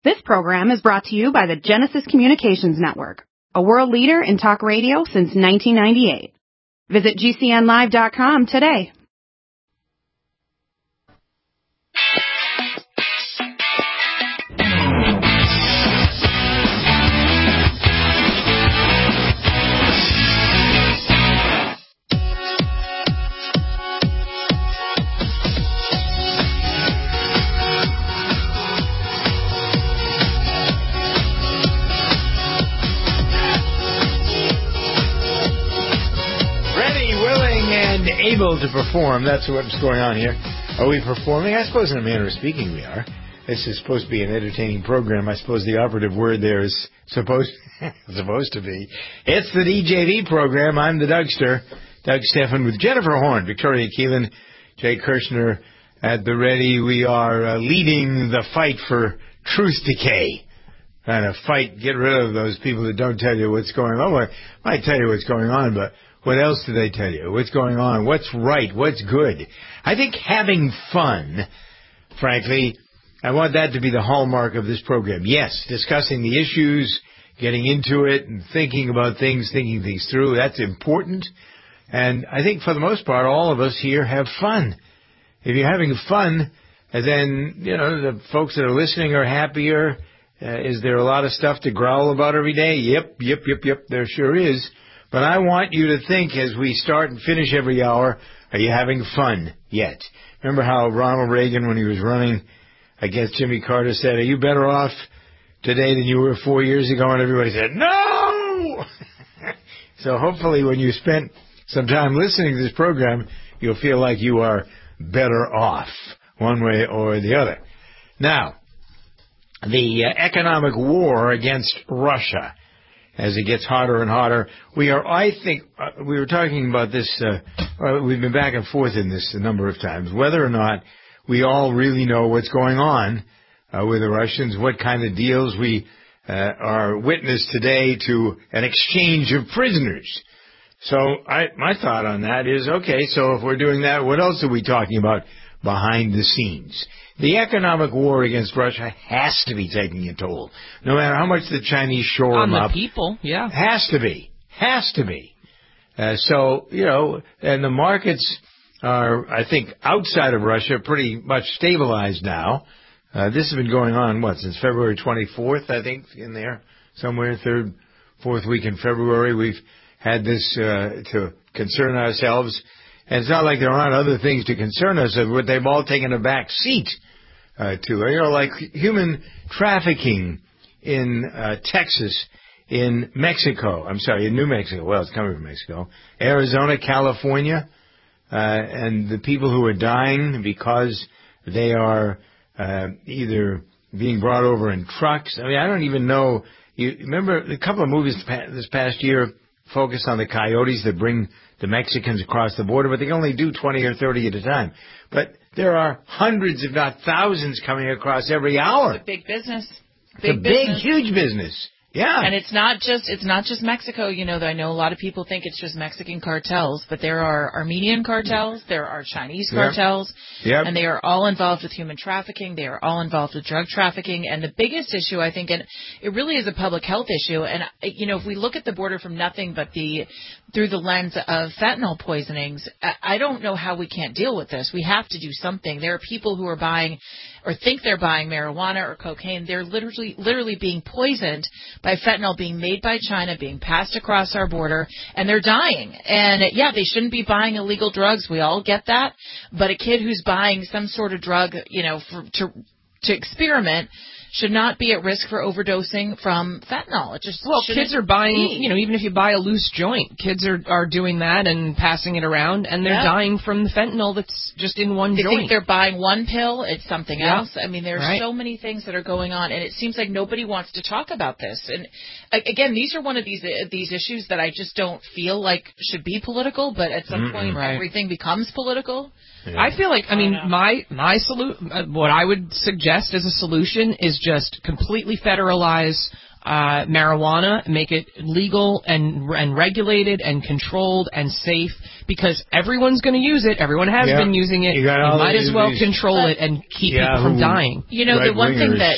This program is brought to you by the Genesis Communications Network, a world leader in talk radio since 1998. Visit GCNlive.com today. Able to perform. That's what's going on here. Are we performing? I suppose in a manner of speaking we are. This is supposed to be an entertaining program. I suppose the operative word there is supposed to be. It's the DJV program. I'm the Dougster, Doug Stephan, with Jennifer Horn, Victoria Keelan, Jay Kirshner at the ready. We are leading the fight for truth decay. Trying to fight, get rid of those people that don't tell you what's going on. Well, I might tell you what's going on, but what else do they tell you? What's going on? What's right? What's good? I think having fun, frankly, I want that to be the hallmark of this program. Yes, discussing the issues, getting into it, and thinking about things, thinking things through. That's important. And I think for the most part, all of us here have fun. If you're having fun, then, the folks that are listening are happier. Is there a lot of stuff to growl about every day? Yep, there sure is. But I want you to think as we start and finish every hour, are you having fun yet? Remember how Ronald Reagan, when he was running against Jimmy Carter, said, are you better off today than you were 4 years ago? And everybody said, no! So hopefully when you spent some time listening to this program, you'll feel like you are better off one way or the other. Now, the economic war against Russia. As it gets hotter and hotter, we were talking about this, we've been back and forth in this a number of times, whether or not we all really know what's going on with the Russians, what kind of deals we are witness today to an exchange of prisoners. So my thought on that is, okay, so if we're doing that, what else are we talking about behind the scenes? The economic war against Russia has to be taking a toll. No matter how much the Chinese shore them up. On the people, yeah. Has to be. And the markets are, I think, outside of Russia, pretty much stabilized now. This has been going on, since February 24th, I think, in there, somewhere, third, fourth week in February. We've had this to concern ourselves. And it's not like there aren't other things to concern us with. They've all taken a back seat to, like human trafficking in Texas, in Mexico. I'm sorry, in New Mexico. Well, it's coming from Mexico. Arizona, California, and the people who are dying because they are either being brought over in trucks. I mean, I don't even know. You remember a couple of movies this past year focused on the coyotes that bring the Mexicans across the border, but they can only do 20 or 30 at a time. But there are hundreds, if not thousands, coming across every hour. It's a big business. Huge business. Yeah. And it's not just Mexico, that I know a lot of people think it's just Mexican cartels, but there are Armenian cartels, there are Chinese cartels, and they are all involved with human trafficking, they are all involved with drug trafficking, and the biggest issue, I think, and it really is a public health issue, and, if we look at the border from nothing but through the lens of fentanyl poisonings, I don't know how we can't deal with this. We have to do something. There are people who are buying or think they're buying marijuana or cocaine. They're literally being poisoned by fentanyl being made by China, being passed across our border, and they're dying. And, they shouldn't be buying illegal drugs. We all get that. But a kid who's buying some sort of drug, to experiment should not be at risk for overdosing from fentanyl. It just kids are buying, even if you buy a loose joint, kids are doing that and passing it around, and they're dying from the fentanyl that's just in one joint. They think they're buying one pill, it's something else. I mean, there's so many things that are going on, and it seems like nobody wants to talk about this. And again, these are one of these issues that I just don't feel like should be political, but at some point everything becomes political. Yeah. I feel like, my what I would suggest as a solution is just completely federalize marijuana, make it legal and regulated and controlled and safe, because everyone's going to use it. Everyone has been using it. You might as well control it and keep people from dying. The one thing that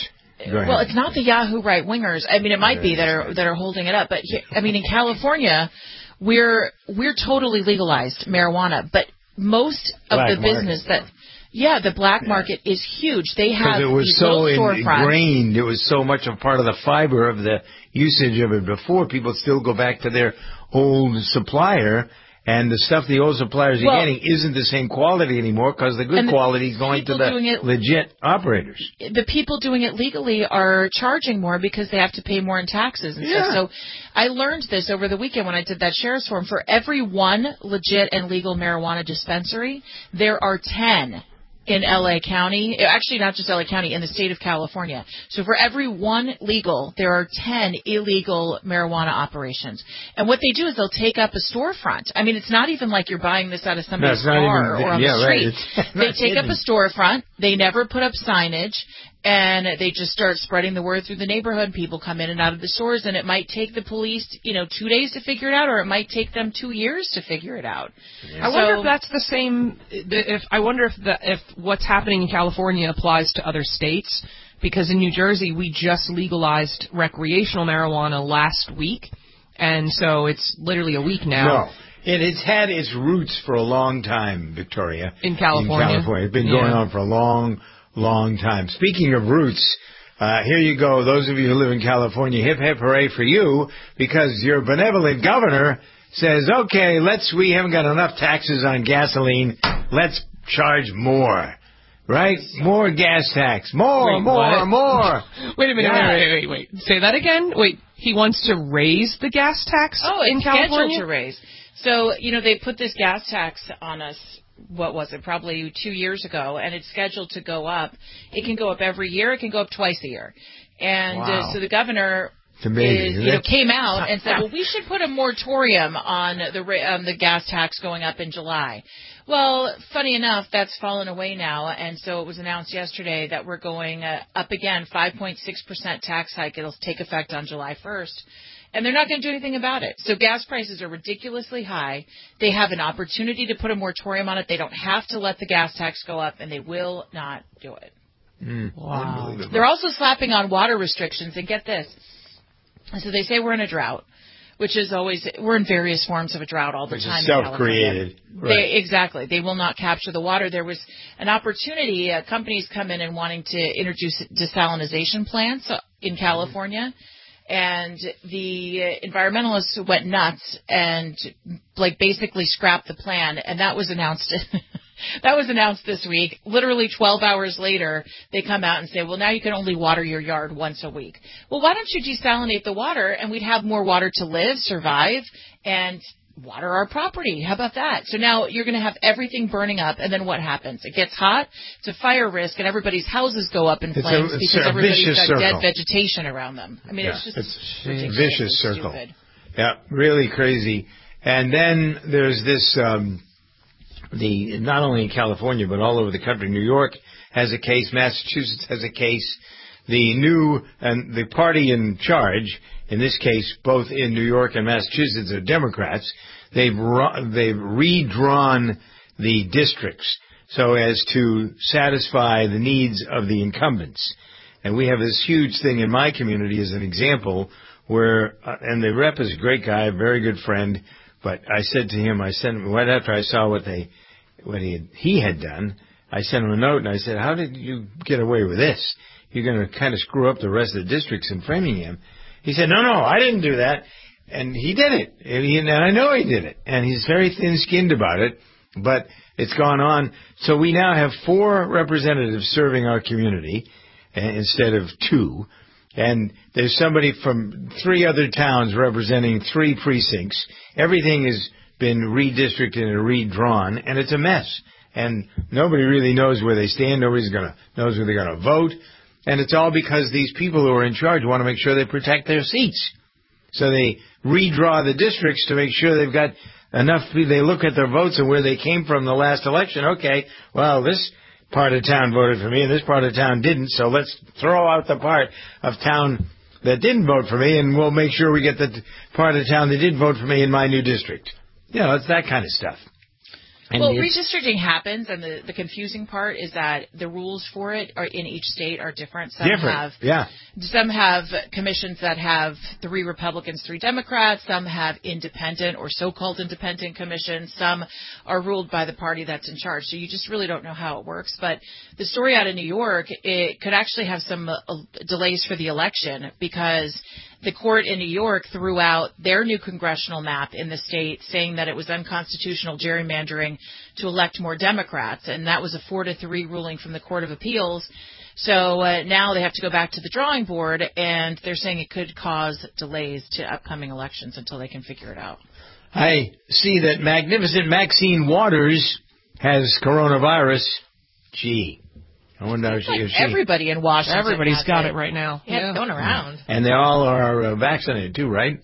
well, it's not the Yahoo right-wingers. I mean, it might be that are holding it up. But, I mean, in California, we're totally legalized marijuana. But most of the business the black market is huge. They have it was so ingrained. It was so much a part of the fiber of the usage of it before. People still go back to their old supplier. And the stuff the old suppliers are getting isn't the same quality anymore because the good quality is going to the legit operators. The people doing it legally are charging more because they have to pay more in taxes and stuff. So I learned this over the weekend when I did that sheriff's forum. For every one legit and legal marijuana dispensary, there are 10 in L.A. County, actually not just L.A. County, in the state of California. So for every one legal, there are 10 illegal marijuana operations. And what they do is they'll take up a storefront. I mean, it's not even like you're buying this out of somebody's car or on the street. They take up a storefront. They never put up signage. And they just start spreading the word through the neighborhood. People come in and out of the stores, and it might take the police, 2 days to figure it out, or it might take them 2 years to figure it out. Yeah. I wonder if that's the same. I wonder if what's happening in California applies to other states, because in New Jersey we just legalized recreational marijuana last week, and so it's literally a week now. No. It's had its roots for a long time, Victoria. In California. It's been going on for a long time. Speaking of roots, here you go. Those of you who live in California, hip, hip, hooray for you, because your benevolent governor says, okay, we haven't got enough taxes on gasoline. Let's charge more. Right? More gas tax. More. Wait a minute. Wait. Say that again? Wait, he wants to raise the gas tax in California? Scheduled to raise. So, they put this gas tax on us, what was it, probably 2 years ago, and it's scheduled to go up. It can go up every year. It can go up twice a year. And so the governor came out and said, well, we should put a moratorium on the gas tax going up in July. Well, funny enough, that's fallen away now, and so it was announced yesterday that we're going up again, 5.6% tax hike. It'll take effect on July 1st. And they're not going to do anything about it. So gas prices are ridiculously high. They have an opportunity to put a moratorium on it. They don't have to let the gas tax go up, and they will not do it. Wow. They're also slapping on water restrictions, and get this. So they say we're in a drought, which is we're in various forms of a drought all the time. Which is self-created. Right. Exactly. They will not capture the water. There was an opportunity. Companies come in and wanting to introduce desalination plants in California. And the environmentalists went nuts and basically scrapped the plan, and that was announced. That was announced this week. Literally 12 hours later, they come out and say, well, now you can only water your yard once a week. Well, why don't you desalinate the water, and we'd have more water to live, survive, and water our property. How about that? So now you're going to have everything burning up, and then what happens? It gets hot, it's a fire risk, and everybody's houses go up in flames because everybody's got dead vegetation around them. I mean, it's just a vicious circle. Stupid. Yeah, really crazy. And then there's this, not only in California, but all over the country. New York has a case, Massachusetts has a case. The party in charge, in this case, both in New York and Massachusetts, are Democrats. They've redrawn the districts so as to satisfy the needs of the incumbents. And we have this huge thing in my community as an example where, and the rep is a great guy, a very good friend, but I said to him, right after I saw what he had done, I sent him a note and I said, how did you get away with this? You're going to kind of screw up the rest of the districts in Framingham. He said, no, I didn't do that. And he did it. And I know he did it. And he's very thin-skinned about it, but it's gone on. So we now have 4 representatives serving our community instead of 2. And there's somebody from 3 other towns representing 3 precincts. Everything has been redistricted and redrawn, and it's a mess. And nobody really knows where they stand. Nobody knows where they're going to vote. And it's all because these people who are in charge want to make sure they protect their seats. So they redraw the districts to make sure they've got enough. They look at their votes and where they came from the last election. Okay, well, this part of town voted for me and this part of town didn't, so let's throw out the part of town that didn't vote for me, and we'll make sure we get the part of town that did vote for me in my new district. It's that kind of stuff. Well, redistricting happens, and the confusing part is that the rules for it are in each state are different. Some have commissions that have 3 Republicans, 3 Democrats. Some have independent or so-called independent commissions. Some are ruled by the party that's in charge. So you just really don't know how it works. But the story out of New York, it could actually have some delays for the election because the court in New York threw out their new congressional map in the state saying that it was unconstitutional gerrymandering to elect more Democrats. And that was a 4-3 ruling from the Court of Appeals. So now they have to go back to the drawing board, and they're saying it could cause delays to upcoming elections until they can figure it out. I see that magnificent Maxine Waters has coronavirus. Gee. I wonder how she everybody in Washington. Everybody's got it right now. Yeah, it's going around. And they all are vaccinated too, right?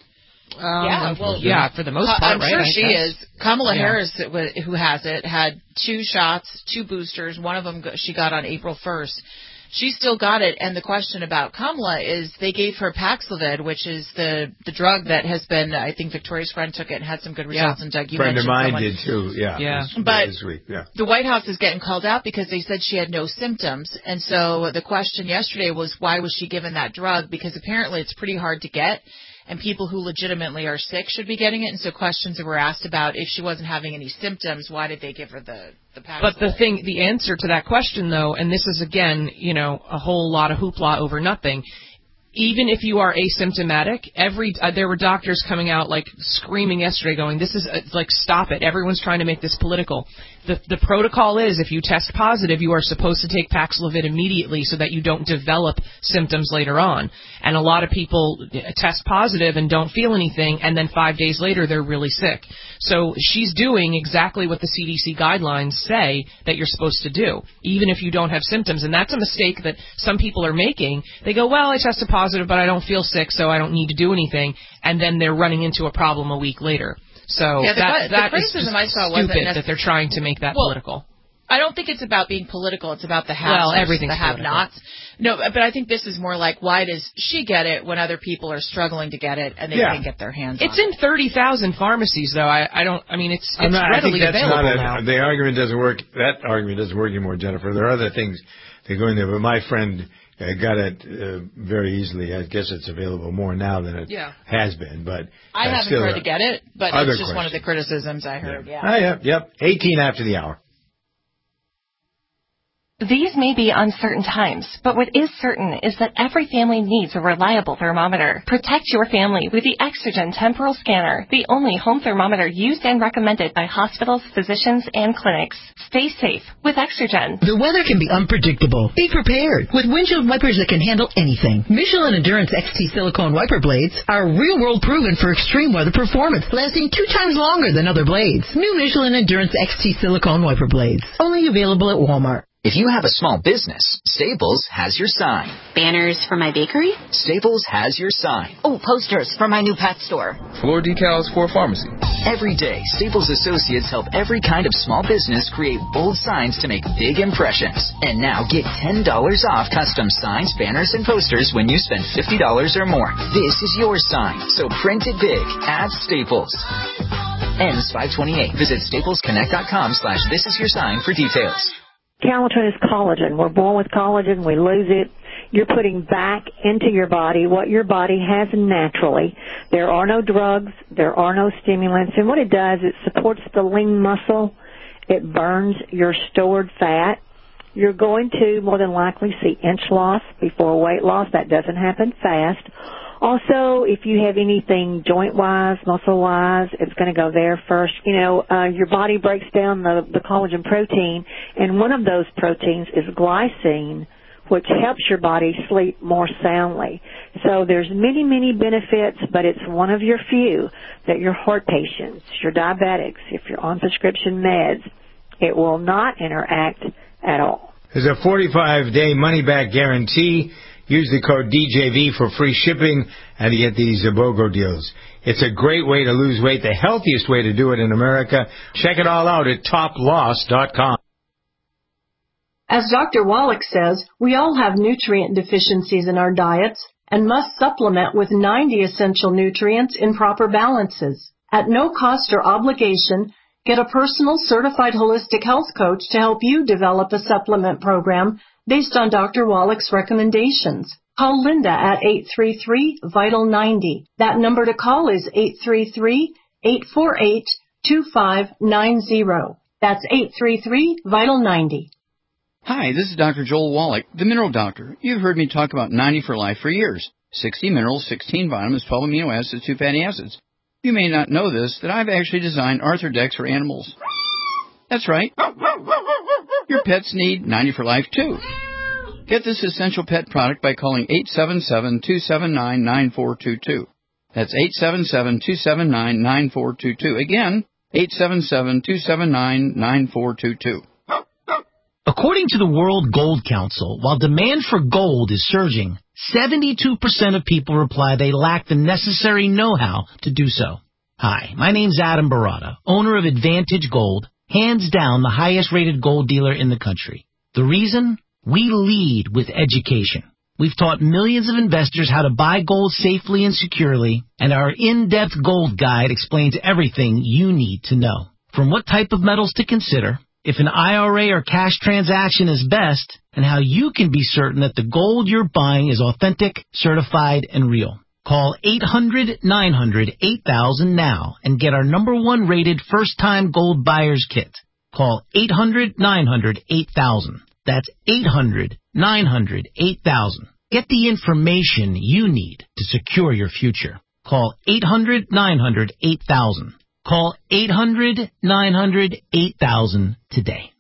For the most part, I'm sure she is. Kamala Harris, who has it, had 2 shots, 2 boosters. One of them she got on April 1st. She still got it, and the question about Kamala is they gave her Paxlovid, which is the drug that has been, I think Victoria's friend took it and had some good results. And Doug, you friend mentioned of mine did too, But this week, the White House is getting called out because they said she had no symptoms. And so the question yesterday was, why was she given that drug? Because apparently it's pretty hard to get, and people who legitimately are sick should be getting it. And so questions were asked about if she wasn't having any symptoms, why did they give her the Paxlovid? But the answer to that question, though, and this is, again, a whole lot of hoopla over nothing, even if you are asymptomatic, there were doctors coming out like screaming yesterday going, this is stop it. Everyone's trying to make this political. The protocol is if you test positive, you are supposed to take Paxlovid immediately so that you don't develop symptoms later on. And a lot of people test positive and don't feel anything, and then 5 days later they're really sick. So she's doing exactly what the CDC guidelines say that you're supposed to do, even if you don't have symptoms. And that's a mistake that some people are making. They go, well, I tested positive, but I don't feel sick, so I don't need to do anything. And then they're running into a problem a week later. So the criticism I saw wasn't stupid that they're trying to make that political. I don't think it's about being political. It's about the haves everything's the have-nots. No, but I think this is more like, why does she get it when other people are struggling to get it and they can't get their hands on it? It's in 30,000 pharmacies, though. It's readily available now. The argument doesn't work. That argument doesn't work anymore, Jennifer. There are other things that go in there. But my friend got it very easily. I guess it's available more now than it has been. But I haven't heard to get it, but it's just one of the criticisms I heard. Yep. 18 after the hour. These may be uncertain times, but what is certain is that every family needs a reliable thermometer. Protect your family with the Exergen Temporal Scanner, the only home thermometer used and recommended by hospitals, physicians, and clinics. Stay safe with Exergen. The weather can be unpredictable. Be prepared with windshield wipers that can handle anything. Michelin Endurance XT silicone wiper blades are real-world proven for extreme weather performance, lasting 2 times longer than other blades. New Michelin Endurance XT silicone wiper blades, only available at Walmart. If you have a small business, Staples has your sign. Banners for my bakery? Staples has your sign. Oh, posters for my new pet store. Floor decals for a pharmacy. Every day, Staples associates help every kind of small business create bold signs to make big impressions. And now get $10 off custom signs, banners, and posters when you spend $50 or more. This is your sign, so print it big at Staples. Ends 5/28. Visit staplesconnect.com/thisisyoursign for details. Calatin is collagen. We're born with collagen. We lose it. You're putting back into your body what your body has naturally. There are no drugs. There are no stimulants. And what it does, it supports the lean muscle. It burns your stored fat. You're going to more than likely see inch loss before weight loss. That doesn't happen fast. Also, if you have anything joint-wise, muscle-wise, it's going to go there first. Your body breaks down the collagen protein, and one of those proteins is glycine, which helps your body sleep more soundly. So there's many, many benefits, but it's one of your few that your heart patients, your diabetics, if you're on prescription meds, it will not interact at all. There's a 45-day money-back guarantee. Use the code DJV for free shipping and you get these BOGO deals. It's a great way to lose weight, the healthiest way to do it in America. Check it all out at toploss.com. As Dr. Wallach says, we all have nutrient deficiencies in our diets and must supplement with 90 essential nutrients in proper balances. At no cost or obligation, Get a personal certified holistic health coach to help you develop a supplement program based on Dr. Wallach's recommendations. Call Linda at 833-VITAL-90. That number to call is 833-848-2590. That's 833-VITAL-90. Hi, this is Dr. Joel Wallach, the Mineral Doctor. You've heard me talk about 90 for Life for years. 60 minerals, 16 vitamins, 12 amino acids, 2 fatty acids. You may not know this, that I've actually designed Arthrodex for animals. That's right. Your pets need 90 for Life, too. Get this essential pet product by calling 877-279-9422. That's 877-279-9422. Again, 877-279-9422. According to the World Gold Council, while demand for gold is surging, 72% of people reply they lack the necessary know-how to do so. Hi, my name's Adam Barata, owner of Advantage Gold, hands down the highest-rated gold dealer in the country. The reason? We lead with education. We've taught millions of investors how to buy gold safely and securely, and our in-depth gold guide explains everything you need to know. From what type of metals to consider, if an IRA or cash transaction is best, and how you can be certain that the gold you're buying is authentic, certified, and real. Call 800-900-8000 now and get our #1 rated first-time gold buyer's kit. Call 800-900-8000. That's 800-900-8000. Get the information you need to secure your future. Call 800-900-8000. Call 800-900-8000 today.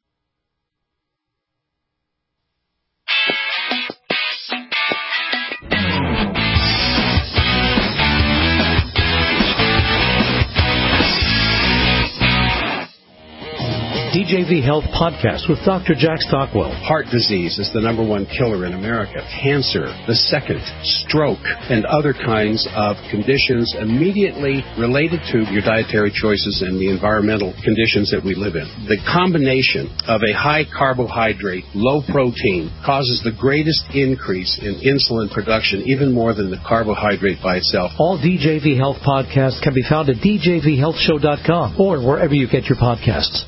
DJV Health Podcast with Dr. Jack Stockwell. Heart disease is the #1 killer in America. Cancer, the second. Stroke, and other kinds of conditions immediately related to your dietary choices and the environmental conditions that we live in. The combination of a high carbohydrate, low protein, causes the greatest increase in insulin production, even more than the carbohydrate by itself. All DJV Health podcasts can be found at djvhealthshow.com or wherever you get your podcasts.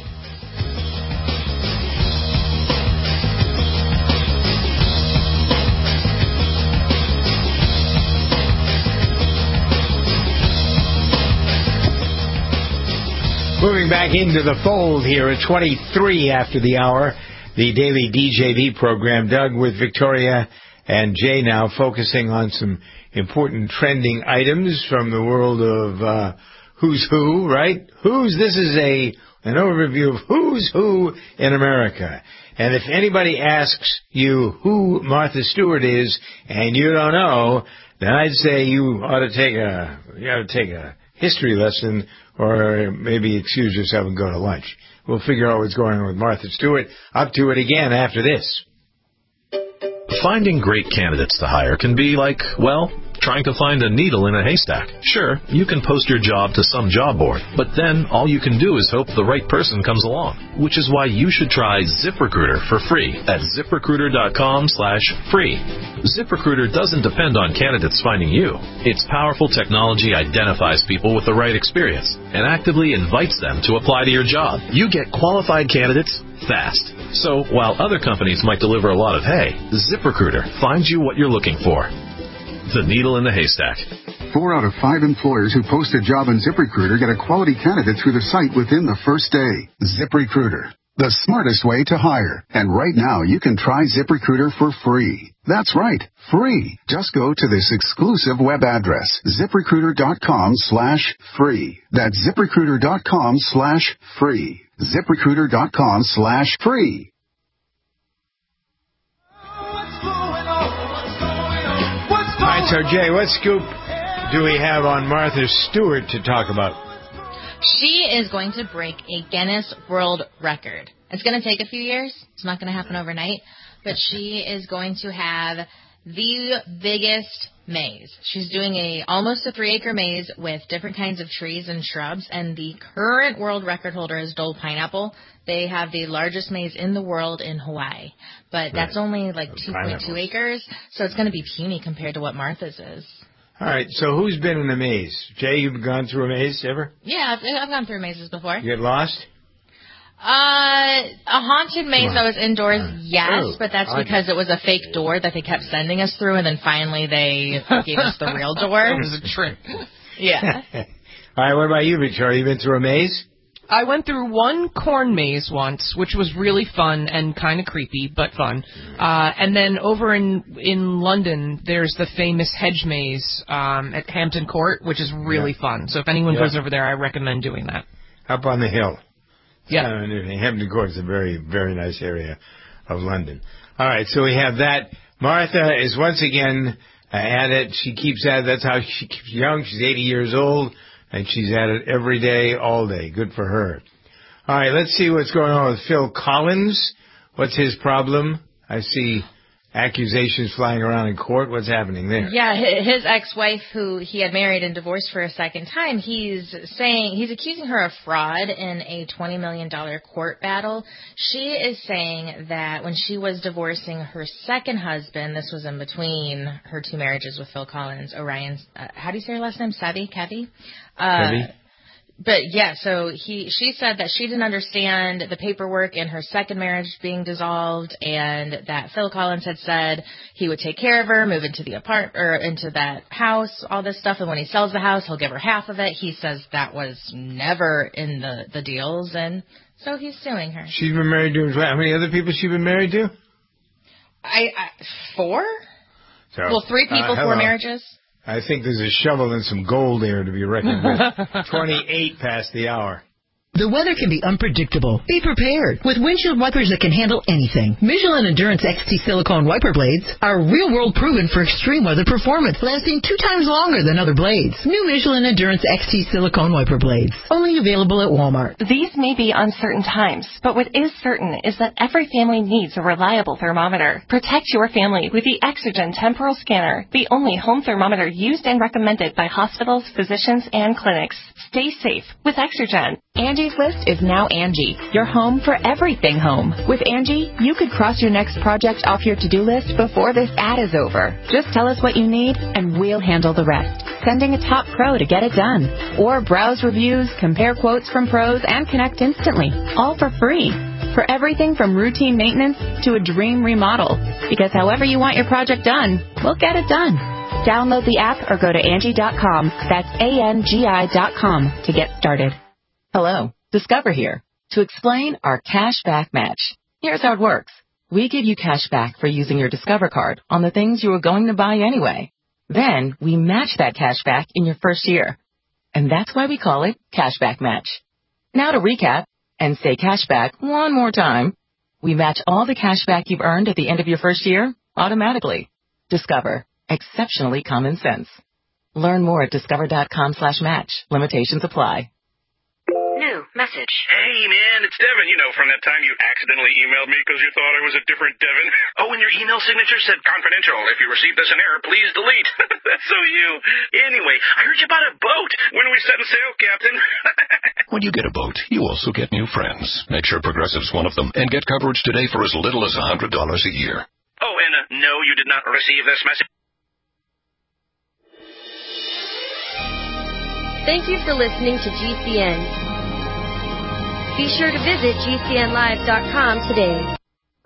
Moving back into the fold here at 23 after the hour, the daily DJV program. Doug with Victoria and Jay now focusing on some important trending items from the world of who's who, right? This is an overview of who's who in America. And if anybody asks you who Martha Stewart is and you don't know, then I'd say you ought to take a history lesson, or maybe excuse yourself and go to lunch. We'll figure out what's going on with Martha Stewart. Up to it again after this. Finding great candidates to hire can be like, well, trying to find a needle in a haystack. Sure, you can post your job to some job board, but then all you can do is hope the right person comes along, which is why you should try ZipRecruiter for free at ZipRecruiter.com/free. ZipRecruiter doesn't depend on candidates finding you. Its powerful technology identifies people with the right experience and actively invites them to apply to your job. You get qualified candidates fast. So while other companies might deliver a lot of hay, ZipRecruiter finds you what you're looking for. The needle in the haystack. 4 out of 5 employers who post a job on ZipRecruiter get a quality candidate through the site within the first day. ZipRecruiter, the smartest way to hire. And right now, you can try ZipRecruiter for free. That's right, free. Just go to this exclusive web address, ZipRecruiter.com/free. That's ZipRecruiter.com/free. ZipRecruiter.com/free. All right, so Jay, what scoop do we have on Martha Stewart to talk about? She is going to break a Guinness World Record. It's going to take a few years. It's not going to happen overnight. But she is going to have the biggest maze. She's doing almost a 3-acre maze with different kinds of trees and shrubs. And the current world record holder is Dole Pineapple. They have the largest maze in the world in Hawaii. But that's only like 2.2 acres. So it's going to be puny compared to what Martha's is. All right, so who's been in a maze? Jay, you've gone through a maze ever? Yeah, I've gone through mazes before. You get lost? A haunted maze that was indoors, yes, but that's because it was a fake door that they kept sending us through, and then finally they gave us the real door. It was a trick. Yeah. All right, what about you, Victoria? You been through a maze? I went through one corn maze once, which was really fun and kind of creepy, but fun. And then over in London, there's the famous hedge maze at Hampton Court, which is really fun. So if anyone goes over there, I recommend doing that. Up on the hill. Yeah. Hampton Court is a very, very nice area of London. All right, so we have that. Martha is once again at it. She keeps at it. That's how she keeps young. She's 80 years old. And she's at it every day, all day. Good for her. All right, let's see what's going on with Phil Collins. What's his problem? I see accusations flying around in court. What's happening there? Yeah, his ex-wife, who he had married and divorced for a second time, he's accusing her of fraud in a $20 million court battle. She is saying that when she was divorcing her second husband, this was in between her two marriages with Phil Collins, Orion, how do you say her last name? Kevy? But yeah, so she said that she didn't understand the paperwork in her second marriage being dissolved, and that Phil Collins had said he would take care of her, move into the into that house, all this stuff, and when he sells the house, he'll give her half of it. He says that was never in the deals, and so he's suing her. She's been married to how many other people she's been married to? 4? So, 3 people, 4 marriages. I think there's a shovel and some gold there to be reckoned with. 28 past the hour. The weather can be unpredictable. Be prepared with windshield wipers that can handle anything. Michelin Endurance XT silicone wiper blades are real-world proven for extreme weather performance, lasting 2 times longer than other blades. New Michelin Endurance XT silicone wiper blades, only available at Walmart. These may be uncertain times, but what is certain is that every family needs a reliable thermometer. Protect your family with the Exergen Temporal Scanner, the only home thermometer used and recommended by hospitals, physicians, and clinics. Stay safe with Exergen. Angie's List is now Angie, your home for everything home. With Angie, you could cross your next project off your to-do list before this ad is over. Just tell us what you need, and we'll handle the rest. Sending a top pro to get it done. Or browse reviews, compare quotes from pros, and connect instantly. All for free. For everything from routine maintenance to a dream remodel. Because however you want your project done, we'll get it done. Download the app or go to Angie.com. That's ANGI.com to get started. Hello, Discover here to explain our cash back match. Here's how it works. We give you cash back for using your Discover card on the things you were going to buy anyway. Then we match that cash back in your first year. And that's why we call it Cashback Match. Now to recap and say cashback one more time. We match all the cash back you've earned at the end of your first year automatically. Discover. Exceptionally common sense. Learn more at discover.com/match. Limitations apply. New message. Hey, man, it's Devin. You know, from that time you accidentally emailed me because you thought I was a different Devin. Oh, and your email signature said confidential. If you received this in error, please delete. That's so you. Anyway, I heard you bought a boat. When are we setting sail, Captain? When you get a boat, you also get new friends. Make sure Progressive's one of them and get coverage today for as little as $100 a year. Oh, and no, you did not receive this message. Thank you for listening to GCN. Be sure to visit GCNlive.com today.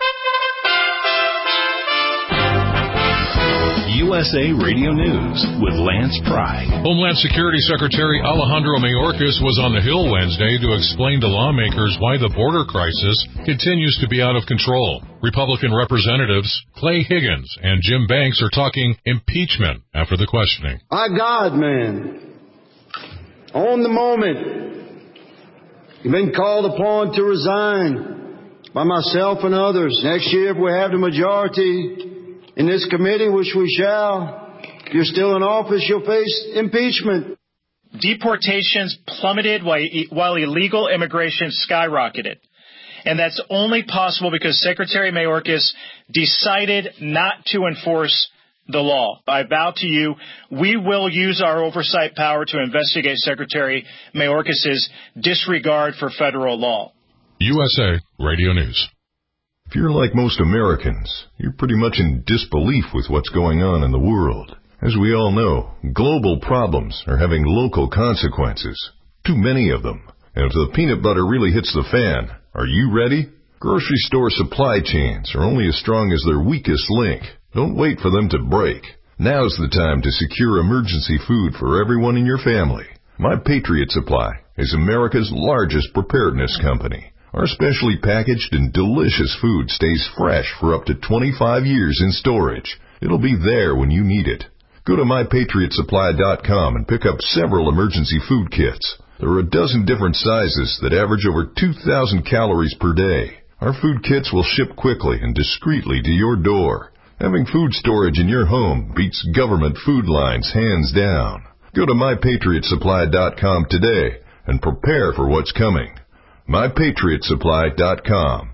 USA Radio News with Lance Pry. Homeland Security Secretary Alejandro Mayorkas was on the Hill Wednesday to explain to lawmakers why the border crisis continues to be out of control. Republican Representatives Clay Higgins and Jim Banks are talking impeachment after the questioning. My God, man, on the moment, you've been called upon to resign by myself and others. Next year, if we have the majority in this committee, which we shall, if you're still in office, you'll face impeachment. Deportations plummeted while illegal immigration skyrocketed. And that's only possible because Secretary Mayorkas decided not to enforce the law. I vow to you, we will use our oversight power to investigate Secretary Mayorkas' disregard for federal law. USA Radio News. If you're like most Americans, you're pretty much in disbelief with what's going on in the world. As we all know, global problems are having local consequences. Too many of them. And if the peanut butter really hits the fan, are you ready? Grocery store supply chains are only as strong as their weakest link. Don't wait for them to break. Now's the time to secure emergency food for everyone in your family. My Patriot Supply is America's largest preparedness company. Our specially packaged and delicious food stays fresh for up to 25 years in storage. It'll be there when you need it. Go to MyPatriotSupply.com and pick up several emergency food kits. There are a dozen different sizes that average over 2,000 calories per day. Our food kits will ship quickly and discreetly to your door. Having food storage in your home beats government food lines hands down. Go to MyPatriotSupply.com today and prepare for what's coming. MyPatriotSupply.com.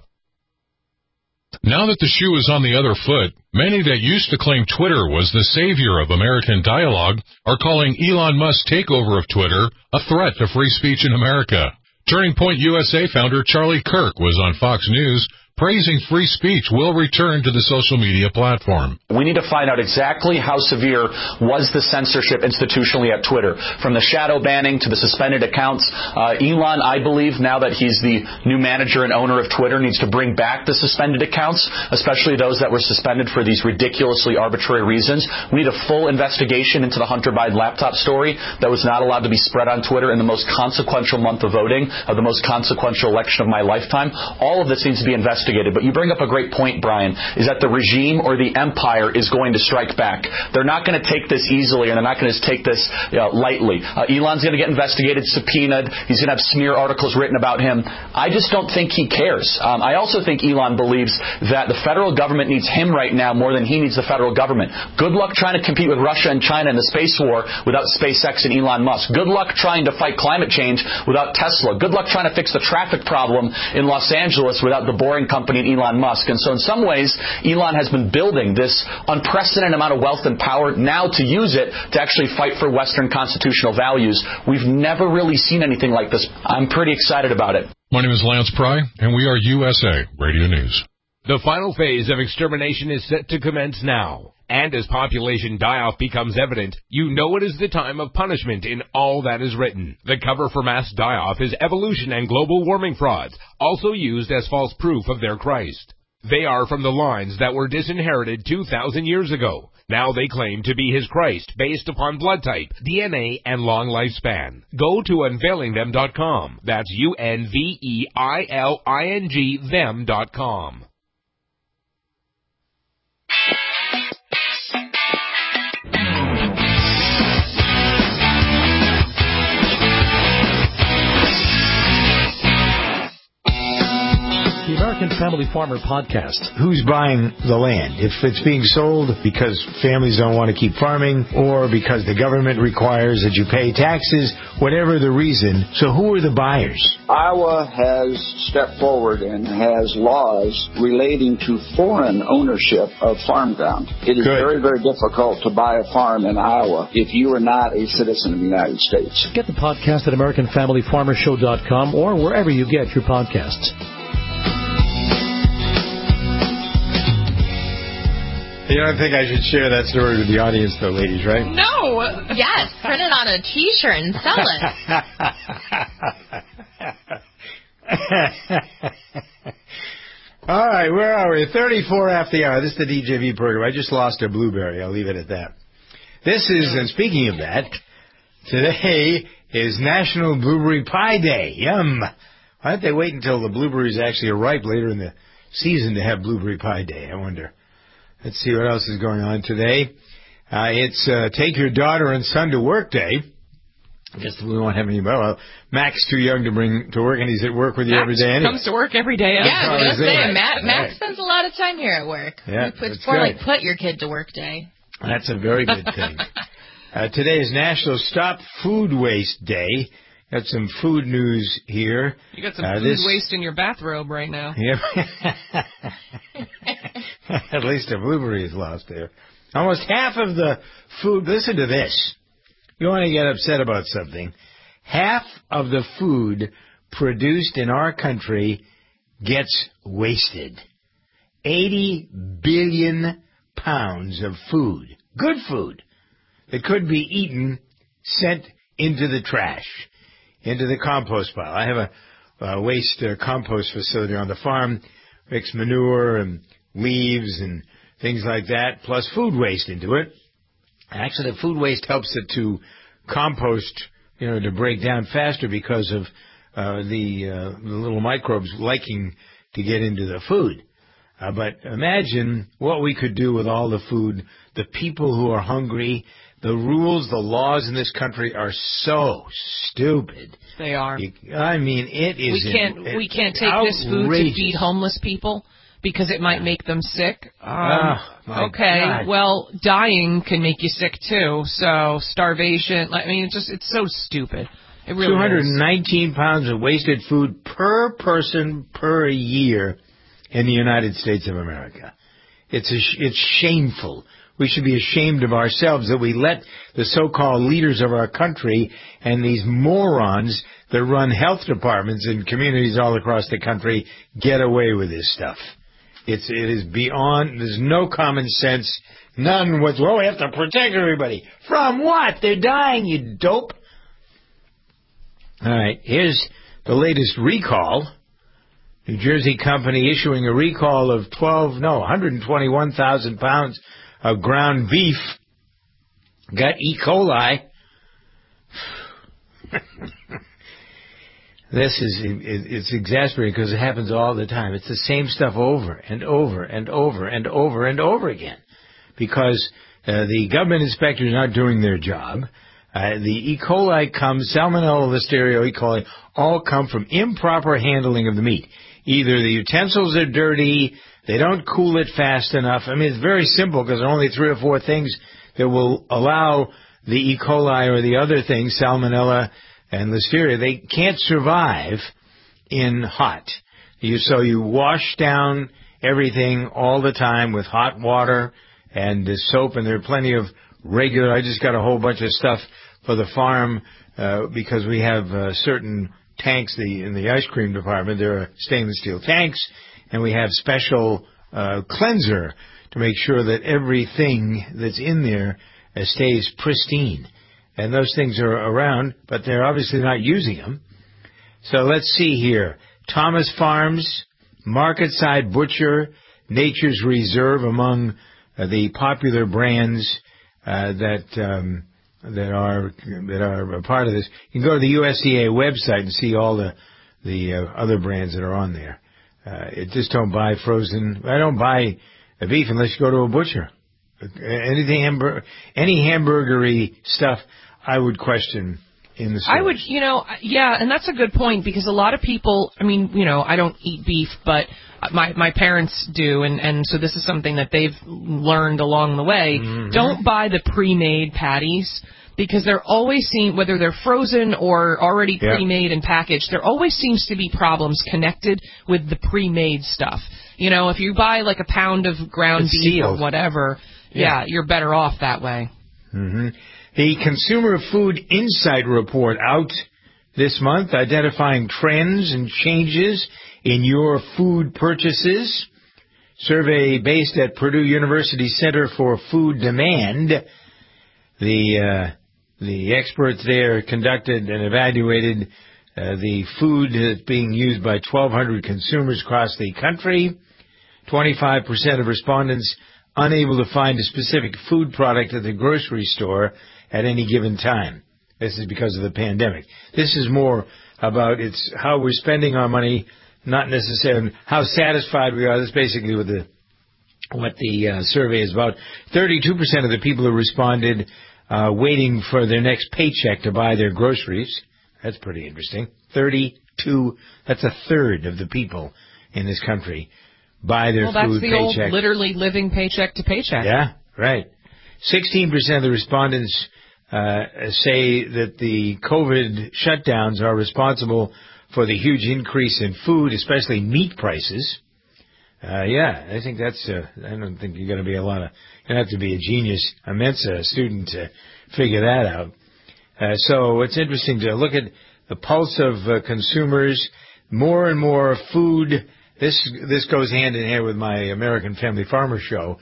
Now that the shoe is on the other foot, many that used to claim Twitter was the savior of American dialogue are calling Elon Musk's takeover of Twitter a threat to free speech in America. Turning Point USA founder Charlie Kirk was on Fox News praising free speech will return to the social media platform. We need to find out exactly how severe was the censorship institutionally at Twitter, from the shadow banning to the suspended accounts. Elon, I believe, now that he's the new manager and owner of Twitter, needs to bring back the suspended accounts, especially those that were suspended for these ridiculously arbitrary reasons. We need a full investigation into the Hunter Biden laptop story that was not allowed to be spread on Twitter in the most consequential month of voting, of the most consequential election of my lifetime. All of this needs to be investigated. But you bring up a great point, Brian, is that the regime or the empire is going to strike back. They're not going to take this easily, and they're not going to take this lightly. Elon's going to get investigated, subpoenaed. He's going to have smear articles written about him. I just don't think he cares. I also think Elon believes that the federal government needs him right now more than he needs the federal government. Good luck trying to compete with Russia and China in the space war without SpaceX and Elon Musk. Good luck trying to fight climate change without Tesla. Good luck trying to fix the traffic problem in Los Angeles without the Boring Company and Elon Musk. And so in some ways, Elon has been building this unprecedented amount of wealth and power now to use it to actually fight for Western constitutional values. We've never really seen anything like this. I'm pretty excited about it. My name is Lance Pry, and we are USA Radio News. The final phase of extermination is set to commence now. And as population die-off becomes evident, you know it is the time of punishment in all that is written. The cover for mass die-off is evolution and global warming frauds, also used as false proof of their Christ. They are from the lines that were disinherited 2,000 years ago. Now they claim to be his Christ based upon blood type, DNA, and long lifespan. Go to unveilingthem.com. That's UNVEILING them.com. The American Family Farmer Podcast. Who's buying the land? If it's being sold because families don't want to keep farming or because the government requires that you pay taxes, whatever the reason, so who are the buyers? Iowa has stepped forward and has laws relating to foreign ownership of farm ground. It is very, very difficult to buy a farm in Iowa if you are not a citizen of the United States. Get the podcast at AmericanFamilyFarmerShow.com or wherever you get your podcasts. You don't think I should share that story with the audience, though, ladies, right? No. Yes. Print it on a T-shirt and sell it. All right, where are we? 34 after the hour. This is the DJV program. I just lost a blueberry. I'll leave it at that. This is, and speaking of that, today is National Blueberry Pie Day. Yum. Why don't they wait until the blueberries actually are ripe later in the season to have Blueberry Pie Day? I wonder. Let's see what else is going on today. It's Take Your Daughter and Son to Work Day. I guess we won't have any. Well, Mac's too young to bring to work, and he's at work with you every day anyway. Comes to work every day. Yeah, I was going to say, Mac spends a lot of time here at work. Yeah, it's more like put your kid to work day. That's a very good thing. Today is National Stop Food Waste Day. Got some food news here. You got some food waste in your bathrobe right now. Yep. At least a blueberry is lost there. Almost half of the food, listen to this. You want to get upset about something. Half of the food produced in our country gets wasted. 80 billion pounds of food, good food, that could be eaten sent into the trash, into the compost pile. I have a waste compost facility on the farm, mix manure and leaves and things like that, plus food waste into it. Actually, the food waste helps it to compost, to break down faster because of the little microbes liking to get into the food. But imagine what we could do with all the food, the people who are hungry. The rules, the laws in this country are so stupid. They are. It is. We can't take this food to feed homeless people because it might make them sick. Okay, God. Well, dying can make you sick too. So starvation. It's so stupid. It really 219 pounds of wasted food per person per year in the United States of America. It's shameful. We should be ashamed of ourselves that we let the so-called leaders of our country and these morons that run health departments in communities all across the country get away with this stuff. It is beyond, there's no common sense, none whatsoever. We have to protect everybody. From what? They're dying, you dope. All right, here's the latest recall. New Jersey company issuing a recall of 121,000 pounds of ground beef. Got E. coli. It's exasperating because it happens all the time. It's the same stuff over and over and over and over and over again because the government inspectors are not doing their job. The E. coli comes, Salmonella, Listeria, E. coli, all come from improper handling of the meat. Either the utensils are dirty, they don't cool it fast enough. It's very simple because there are only 3 or 4 things that will allow the E. coli or the other things, Salmonella and Listeria. They can't survive in hot. So you wash down everything all the time with hot water and soap, and there are plenty of regular, I just got a whole bunch of stuff for the farm because we have certain tanks in the ice cream department. There are stainless steel tanks, and we have special cleanser to make sure that everything that's in there stays pristine. And those things are around, but they're obviously not using them. So let's see here. Thomas Farms, Marketside Butcher, Nature's Reserve among the popular brands that are a part of this. You can go to the USDA website and see all the other brands that are on there. Just don't buy frozen. I don't buy beef unless you go to a butcher. Any hamburgery stuff, I would question in the store. I would, and that's a good point because a lot of people, I don't eat beef, but my parents do, and so this is something that they've learned along the way. Mm-hmm. Don't buy the pre-made patties because there always whether they're frozen or already pre-made and packaged, there always seems to be problems connected with the pre-made stuff. If you buy like a pound of ground beef sealed. Or whatever, you're better off that way. Mm-hmm. The Consumer Food Insight Report out this month, identifying trends and changes in your food purchases. Survey based at Purdue University Center for Food Demand. The experts there conducted and evaluated the food that's being used by 1,200 consumers across the country. 25% of respondents unable to find a specific food product at the grocery store at any given time. This is because of the pandemic. This is more about how we're spending our money, not necessarily how satisfied we are. That's basically what the survey is about. 32% of the people who responded waiting for their next paycheck to buy their groceries. That's pretty interesting. 32, that's a third of the people in this country buy their food paycheck. Well, that's the old literally living paycheck to paycheck. Yeah, right. 16% of the respondents say that the COVID shutdowns are responsible for the huge increase in food, especially meat prices. I think that's, I don't think you're going to be you have to be a genius, a Mensa student to figure that out. So it's interesting to look at the pulse of consumers. More and more food, this goes hand in hand with my American Family Farmer show.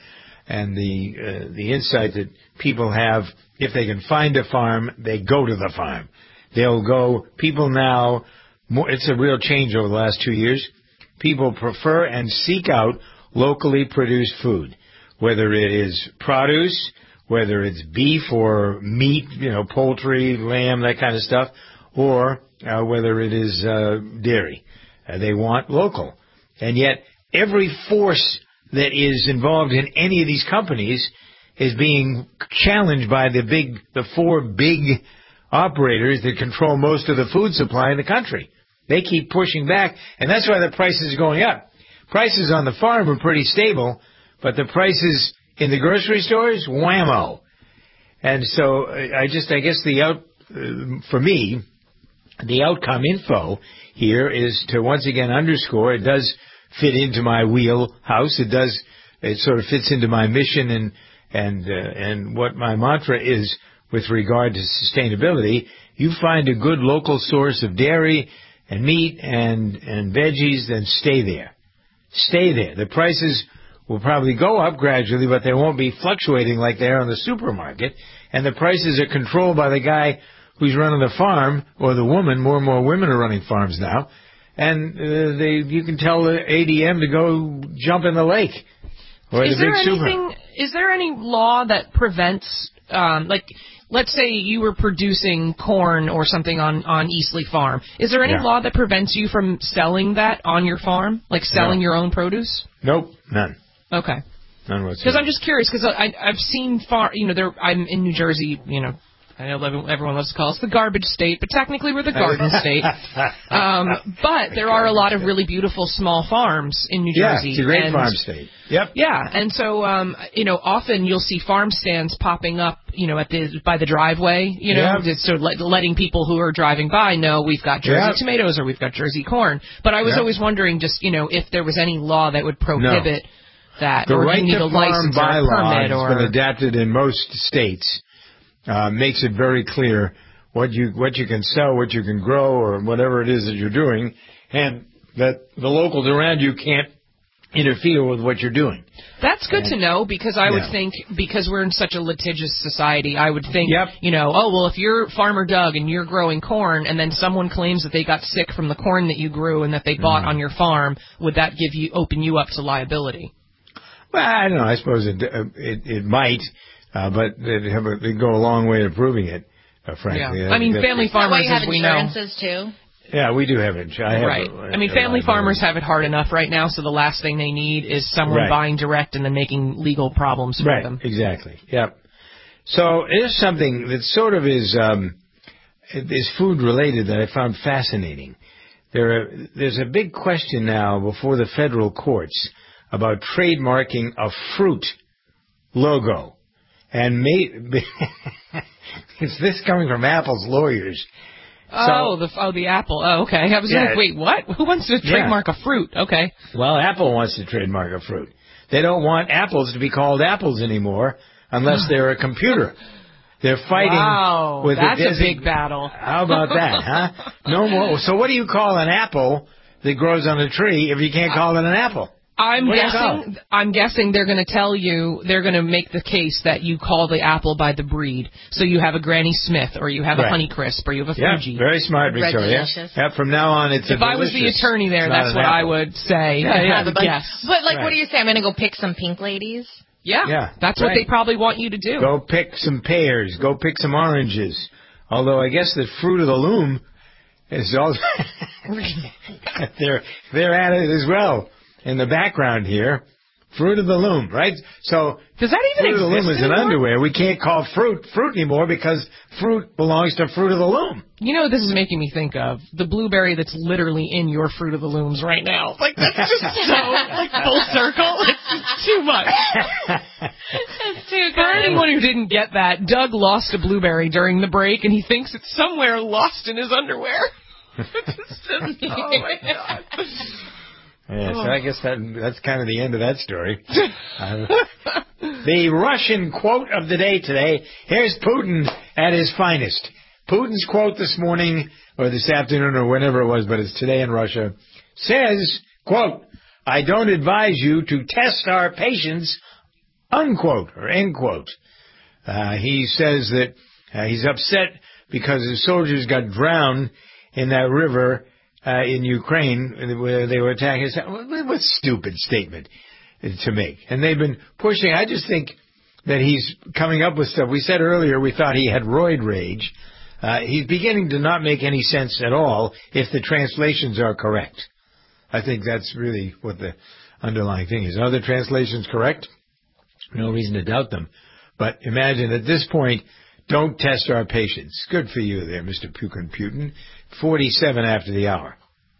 and the insight that people have, if they can find a farm, they go to the farm. They'll go. People now, it's a real change over the last 2 years. People prefer and seek out locally produced food, whether it is produce, whether it's beef or meat, poultry, lamb, that kind of stuff, or whether it is dairy. They want local. And yet, every force that is involved in any of these companies is being challenged by the four big operators that control most of the food supply in the country. They keep pushing back, and that's why the prices are going up. Prices on the farm are pretty stable, but the prices in the grocery stores, whammo. And so I guess for me, the outcome info here is to once again underscore it does fit into my wheelhouse. It sort of fits into my mission and what my mantra is with regard to sustainability. You find a good local source of dairy and meat and veggies, then stay there. Stay there. The prices will probably go up gradually, but they won't be fluctuating like they are in the supermarket. And the prices are controlled by the guy who's running the farm, or the woman. More and more women are running farms now. And you can tell the ADM to go jump in the lake. Or the big super. Is there any law that prevents, let's say you were producing corn or something on Eastleigh Farm. Is there any law that prevents you from selling that on your farm? Like selling your own produce? Nope, none. Okay. None whatsoever. Because I'm just curious, because I've seen I'm in New Jersey, I know everyone loves to call us the garbage state, but technically we're the garden state. But there are a lot of really beautiful small farms in New Jersey. Yeah, it's a great farm state. Yep. Yeah, and so often you'll see farm stands popping up, by the driveway, just sort of letting people who are driving by know we've got Jersey tomatoes or we've got Jersey corn. But I was always wondering, just if there was any law that would prohibit that, the or right you need to a license or a permit, or has been adapted in most states. Makes it very clear what you can sell, what you can grow, or whatever it is that you're doing, and that the locals around you can't interfere with what you're doing. That's good to know, because I would think, because we're in such a litigious society, I would think, if you're Farmer Doug and you're growing corn, and then someone claims that they got sick from the corn that you grew and that they bought on your farm, would that open you up to liability? Well, I don't know. I suppose it might. But they go a long way to proving it, frankly. Yeah. I mean, family farmers, as we know. Insurances, too? Yeah, we do have insurance. Right. Family farmers have it hard enough right now, so the last thing they need is someone buying direct and then making legal problems for them. Exactly. Yep. So there's something that sort of is food-related that I found fascinating. There's a big question now before the federal courts about trademarking a fruit logo. And is this coming from Apple's lawyers? The Apple. Oh, okay. I was like, wait, what? Who wants to trademark a fruit? Okay. Well, Apple wants to trademark a fruit. They don't want apples to be called apples anymore unless they're a computer. They're fighting with that's a big battle. How about that, huh? No more. So what do you call an apple that grows on a tree if you can't call it an apple? I'm guessing they're going to tell you, they're going to make the case that you call the apple by the breed. So you have a Granny Smith, or you have a Honeycrisp, or you have a Fuji. Very smart, Victoria. From now on, it's If I was the attorney there, that's what I would say. Yes. But, what do you say? I'm going to go pick some pink ladies? Yeah. That's what they probably want you to do. Go pick some pears. Go pick some oranges. Although I guess the fruit of the loom is also... they're at it as well. In the background here, Fruit of the Loom, right? So does that even exist? Fruit of the Loom is an underwear. We can't call fruit anymore because fruit belongs to Fruit of the Loom. You know what this is making me think of? The blueberry that's literally in your Fruit of the Looms right now. Like, that's just so, full circle. It's too much. It's too good. For anyone who didn't get that, Doug lost a blueberry during the break, and he thinks it's somewhere lost in his underwear. Oh, my God. Yes, I guess that's kind of the end of that story. The Russian quote of the day today. Here's Putin at his finest. Putin's quote this morning, or this afternoon, or whenever it was, but it's today in Russia, says, quote, "I don't advise you to test our patience unquote, or end quote. He says that he's upset because his soldiers got drowned in that river in Ukraine where they were attacking. What a stupid statement to make. And they've been pushing. I just think that he's coming up with stuff. We said earlier we thought he had roid rage. He's beginning to not make any sense at all if the translations are correct. I think that's really what the underlying thing is. Are the translations correct? No reason to doubt them. But imagine at this point, don't test our patience. Good for you there, Mr. Putin. 47 after the hour.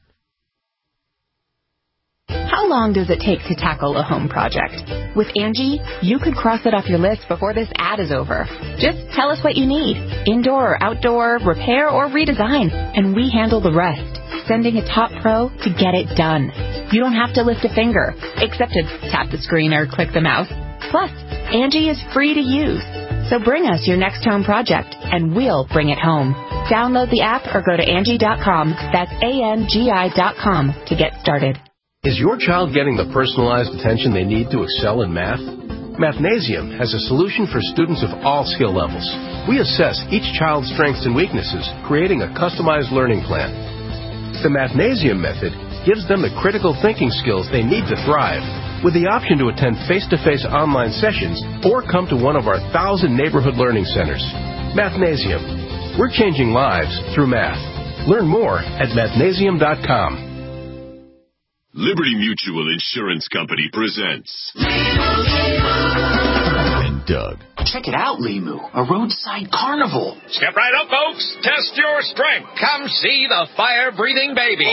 How long does it take to tackle a home project? With Angie, you could cross it off your list before this ad is over. Just tell us what you need. Indoor or outdoor, repair or redesign, and we handle the rest. Sending a top pro to get it done. You don't have to lift a finger, except to tap the screen or click the mouse. Plus, Angie is free to use. So bring us your next home project, and we'll bring it home. Download the app or go to Angie.com. That's ANGI.com to get started. Is your child getting the personalized attention they need to excel in math? Mathnasium has a solution for students of all skill levels. We assess each child's strengths and weaknesses, creating a customized learning plan. The Mathnasium method gives them the critical thinking skills they need to thrive, with the option to attend face-to-face online sessions or come to one of our 1,000 neighborhood learning centers. Mathnasium. We're changing lives through math. Learn more at mathnasium.com. Liberty Mutual Insurance Company presents and Doug. Check it out, Limu, a roadside carnival. Step right up, folks. Test your strength. Come see the fire-breathing baby.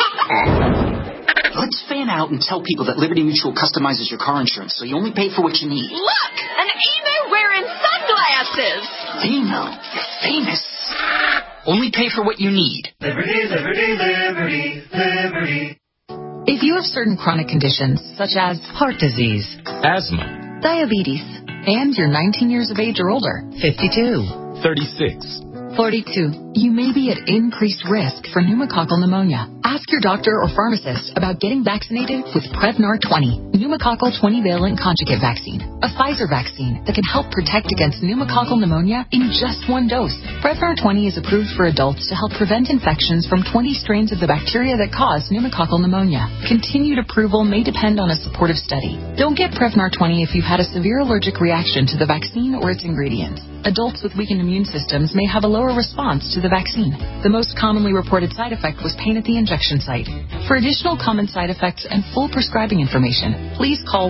Let's fan out and tell people that Liberty Mutual customizes your car insurance, so you only pay for what you need. Look, an emu wearing sunglasses. Limu, you're famous. Only pay for what you need. Liberty, liberty, liberty, liberty. If you have certain chronic conditions, such as heart disease, asthma, diabetes, and you're 19 years of age or older, 52, 36, 42, you may be at increased risk for pneumococcal pneumonia. Ask your doctor or pharmacist about getting vaccinated with Prevnar 20, pneumococcal 20-valent conjugate vaccine, a Pfizer vaccine that can help protect against pneumococcal pneumonia in just one dose. Prevnar 20 is approved for adults to help prevent infections from 20 strains of the bacteria that cause pneumococcal pneumonia. Continued approval may depend on a supportive study. Don't get Prevnar 20 if you've had a severe allergic reaction to the vaccine or its ingredients. Adults with weakened immune systems may have a lower response to the vaccine. The most commonly reported side effect was pain at the injection site. For additional common side effects and full prescribing information, please call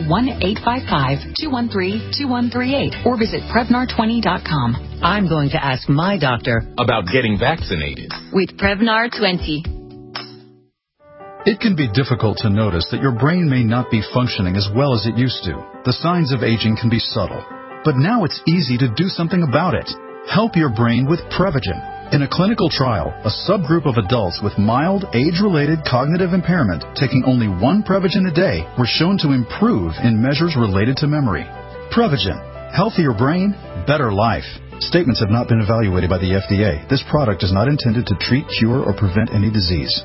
1-855-213-2138 or visit Prevnar20.com. I'm going to ask my doctor about getting vaccinated with Prevnar 20. It can be difficult to notice that your brain may not be functioning as well as it used to. The signs of aging can be subtle. But now it's easy to do something about it. Help your brain with Prevagen. In a clinical trial, a subgroup of adults with mild, age-related cognitive impairment taking only one Prevagen a day were shown to improve in measures related to memory. Prevagen. Healthier brain, better life. Statements have not been evaluated by the FDA. This product is not intended to treat, cure, or prevent any disease.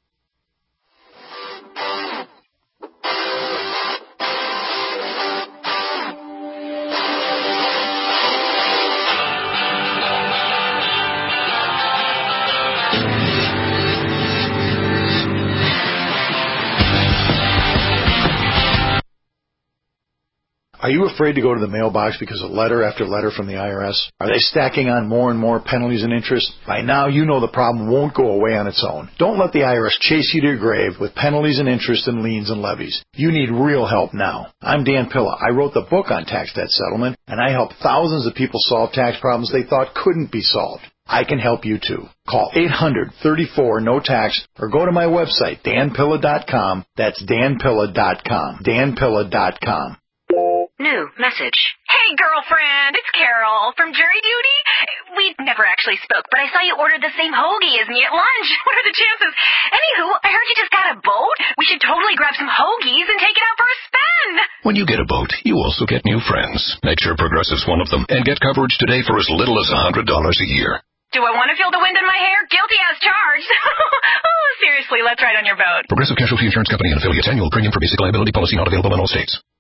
Are you afraid to go to the mailbox because of letter after letter from the IRS? Are they stacking on more and more penalties and interest? By now, you know the problem won't go away on its own. Don't let the IRS chase you to your grave with penalties and interest and liens and levies. You need real help now. I'm Dan Pilla. I wrote the book on tax debt settlement, and I help thousands of people solve tax problems they thought couldn't be solved. I can help you too. Call 800-34-NO-TAX or go to my website, danpilla.com. That's danpilla.com. danpilla.com. New message. Hey, girlfriend, it's Carol from Jury Duty. We never actually spoke, but I saw you ordered the same hoagie as me at lunch. What are the chances? Anywho, I heard you just got a boat. We should totally grab some hoagies and take it out for a spin. When you get a boat, you also get new friends. Make sure Progressive's one of them and get coverage today for as little as $100 a year. Do I want to feel the wind in my hair? Guilty as charged. Oh, seriously, let's ride on your boat. Progressive Casualty Insurance Company and affiliates. Annual premium for basic liability policy not available in all states.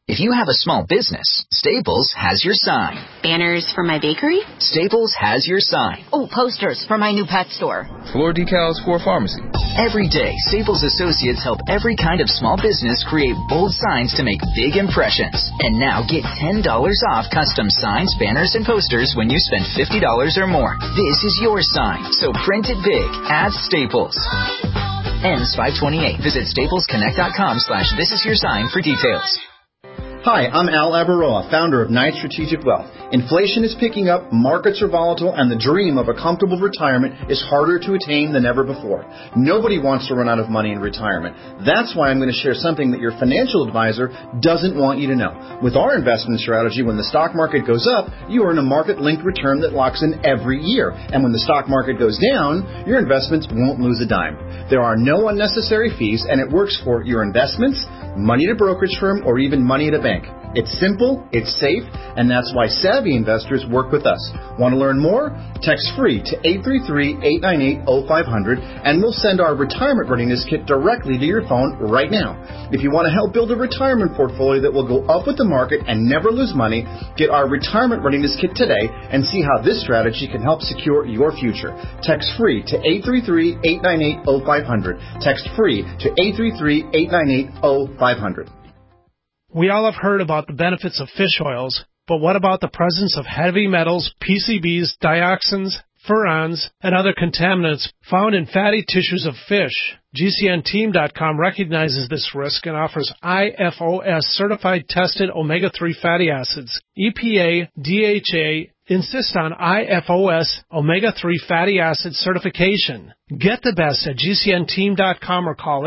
If you have a small business, Staples has your sign. Banners for my bakery? Staples has your sign. Oh, posters for my new pet store. Floor decals for a pharmacy. Every day, Staples associates help every kind of small business create bold signs to make big impressions. And now get $10 off custom signs, banners, and posters when you spend $50 or more. This is your sign, so print it big at Staples. Ends 5/28. Visit staplesconnect.com/thisisyoursign for details. Hi, I'm Al Abaroa, founder of Knight Strategic Wealth. Inflation is picking up, markets are volatile, and the dream of a comfortable retirement is harder to attain than ever before. Nobody wants to run out of money in retirement. That's why I'm going to share something that your financial advisor doesn't want you to know. With our investment strategy, when the stock market goes up, you earn a market-linked return that locks in every year. And when the stock market goes down, your investments won't lose a dime. There are no unnecessary fees, and it works for your investments, money at a brokerage firm, or even money at a bank. It's simple, it's safe, and that's why savvy investors work with us. Want to learn more? Text free to 833-898-0500, and we'll send our retirement readiness kit directly to your phone right now. If you want to help build a retirement portfolio that will go up with the market and never lose money, get our retirement readiness kit today and see how this strategy can help secure your future. Text free to 833-898-0500. Text free to 833-898-0500. We all have heard about the benefits of fish oils, but what about the presence of heavy metals, PCBs, dioxins, furans, and other contaminants found in fatty tissues of fish? GCNteam.com recognizes this risk and offers IFOS certified tested omega-3 fatty acids. EPA, DHA, insist on IFOS omega-3 fatty acid certification. Get the best at GCNteam.com or call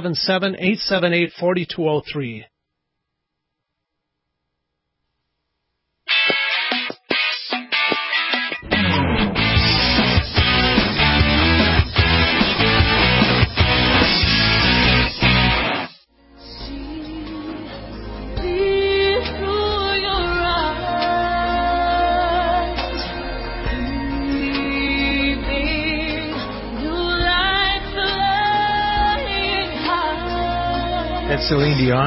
877-878-4203. That's Celine Dion.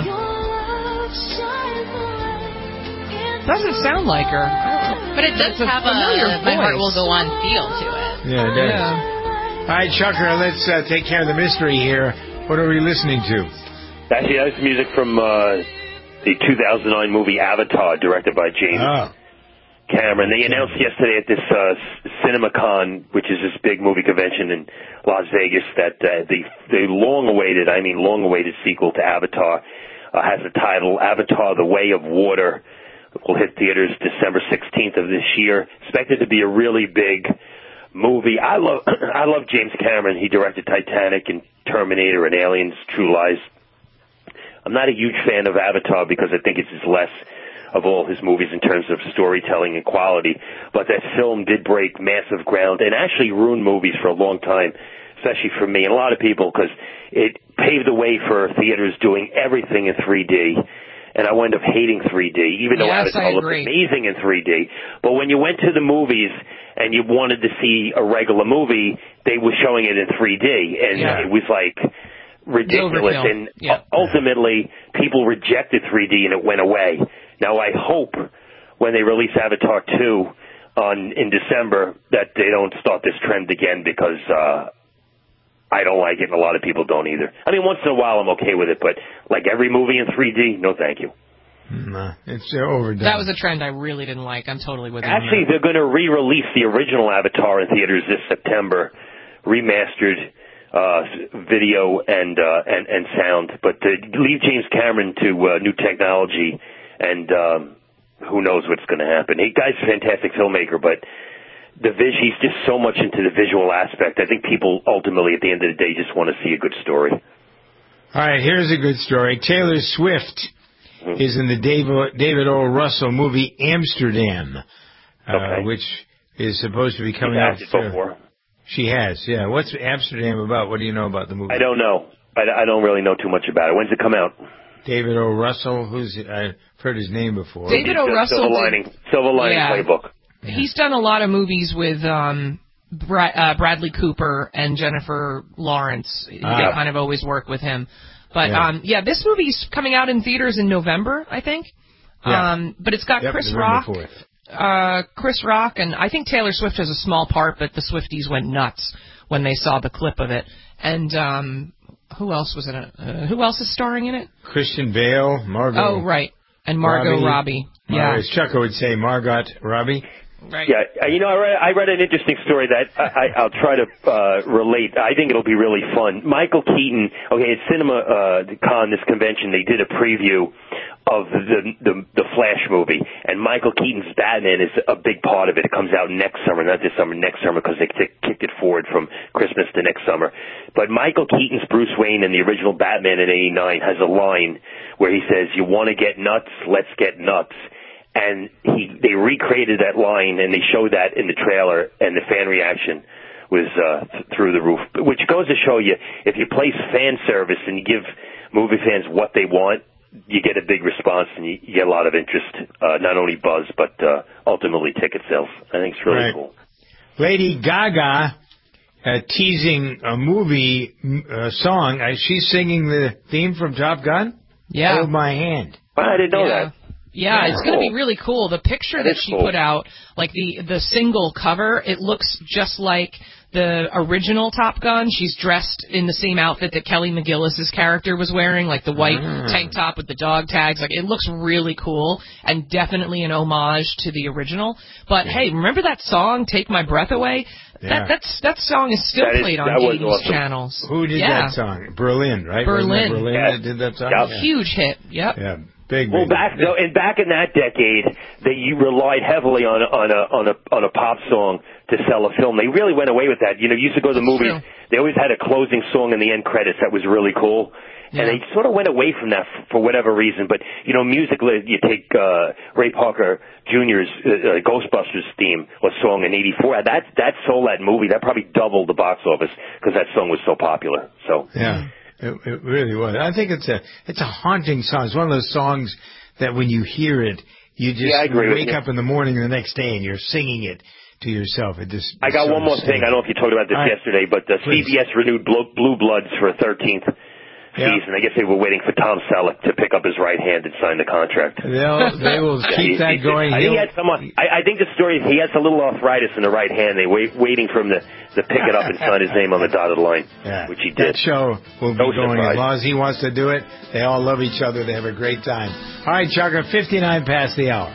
Doesn't sound like her. But it does have a My Heart Will Go On feel to it. Yeah, it does. Yeah. All right, Chucker, let's take care of the mystery here. What are we listening to? Actually, that's music from the 2009 movie Avatar, directed by James Cameron. They announced yesterday at this CinemaCon, which is this big movie convention in Las Vegas, that the long-awaited sequel to Avatar has the title Avatar: The Way of Water. It will hit theaters December 16th of this year. Expected to be a really big movie. I love James Cameron. He directed Titanic and Terminator and Aliens, True Lies. I'm not a huge fan of Avatar because I think it's his less of all his movies in terms of storytelling and quality. But that film did break massive ground and actually ruined movies for a long time, especially for me and a lot of people, because it paved the way for theaters doing everything in 3D. And I wound up hating 3D, even though Avatar looked amazing in 3D. But when you went to the movies and you wanted to see a regular movie, they were showing it in 3D. And it was like ridiculous. And ultimately, people rejected 3D and it went away. Now, I hope when they release Avatar 2 in December that they don't start this trend again, because I don't like it, and a lot of people don't either. I mean, once in a while I'm okay with it, but like every movie in 3D, no thank you. No, it's overdone. That was a trend I really didn't like. I'm totally with you. Actually, they're going to re-release the original Avatar in theaters this September, remastered video and sound, but leave James Cameron to new technology, and who knows what's going to happen. He guy's a fantastic filmmaker, but he's just so much into the visual aspect. I think people ultimately, at the end of the day, just want to see a good story. All right, here's a good story. Taylor Swift is in the David O. Russell movie Amsterdam, which is supposed to be coming out. She has, yeah. What's Amsterdam about? What do you know about the movie? I don't know. I don't really know too much about it. When's it come out? David O. Russell, I've heard his name before. David O. Russell. Silver Lining Playbook. Yeah. He's done a lot of movies with Bradley Cooper and Jennifer Lawrence. They kind of always work with him. But this movie's coming out in theaters in November, I think. Yeah. But it's got Chris Rock. Chris Rock, and I think Taylor Swift has a small part, but the Swifties went nuts when they saw the clip of it. And who else was in it? Who else is starring in it? Christian Bale, Margot. Oh, right. And Margot Robbie. Yeah. As Chuck would say, Margot Robbie. Right. Yeah, I read an interesting story that I'll try to relate. I think it'll be really fun. Michael Keaton, at CinemaCon, this convention, they did a preview of the Flash movie, and Michael Keaton's Batman is a big part of it. It comes out next summer, not this summer, next summer, because they kicked it forward from Christmas to next summer. But Michael Keaton's Bruce Wayne in the original Batman in '89 has a line where he says, "You want to get nuts? Let's get nuts." And they recreated that line, and they showed that in the trailer, and the fan reaction was through the roof. Which goes to show you, if you place fan service and you give movie fans what they want, you get a big response, and you get a lot of interest, not only buzz, but ultimately ticket sales. I think it's really cool. Lady Gaga teasing a movie song. She's singing the theme from Top Gun? Yeah. Hold My Hand. Well, I didn't know that. Yeah, it's going to be really cool. The picture that she put out, like the single cover, it looks just like the original Top Gun. She's dressed in the same outfit that Kelly McGillis's character was wearing, like the white tank top with the dog tags. Like, it looks really cool and definitely an homage to the original. But hey, remember that song, Take My Breath Away? Yeah. That song is still played on 80s channels. Who did that song? Berlin, right? Berlin. Berlin that did that song? Yep. Yeah. Huge hit. Yep. Yeah. Big. Back in that decade, that you relied heavily on a pop song to sell a film. They really went away with that. You used to go to the movies. They always had a closing song in the end credits that was really cool. Yeah. And they sort of went away from that for whatever reason. But, musically, you take Ray Parker Jr.'s Ghostbusters theme or song in '84. That sold that movie. That probably doubled the box office because that song was so popular. So yeah. It really was. I think it's a haunting song. It's one of those songs that when you hear it, you just wake up in the morning the next day and you're singing it to yourself. I got one more thing. I don't know if you talked about this yesterday, but CBS renewed Blue Bloods for a 13th season. I guess they were waiting for Tom Selleck to pick up his right hand and sign the contract. They will keep that going. I think the story is he has a little arthritis in the right hand. They waiting for him to pick it up and sign his name on the dotted line, which he did. That show will be going as long as he wants to do it. They all love each other. They have a great time. All right, Chuck, 59 past the hour.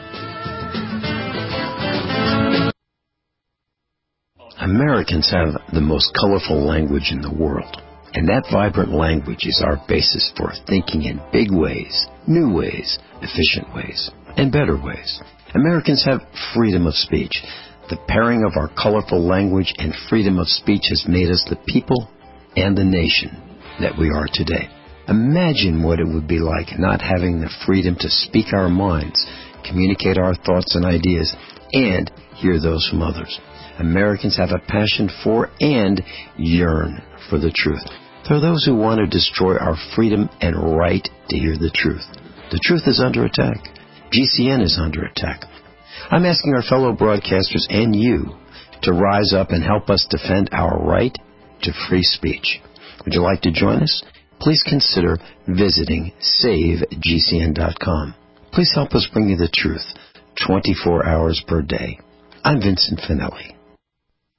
Americans have the most colorful language in the world. And that vibrant language is our basis for thinking in big ways, new ways, efficient ways, and better ways. Americans have freedom of speech. The pairing of our colorful language and freedom of speech has made us the people and the nation that we are today. Imagine what it would be like not having the freedom to speak our minds, communicate our thoughts and ideas, and hear those from others. Americans have a passion for and yearn for the truth. There are those who want to destroy our freedom and right to hear the truth. The truth is under attack. GCN is under attack. I'm asking our fellow broadcasters and you to rise up and help us defend our right to free speech. Would you like to join us? Please consider visiting SaveGCN.com. Please help us bring you the truth 24 hours per day. I'm Vincent Finelli.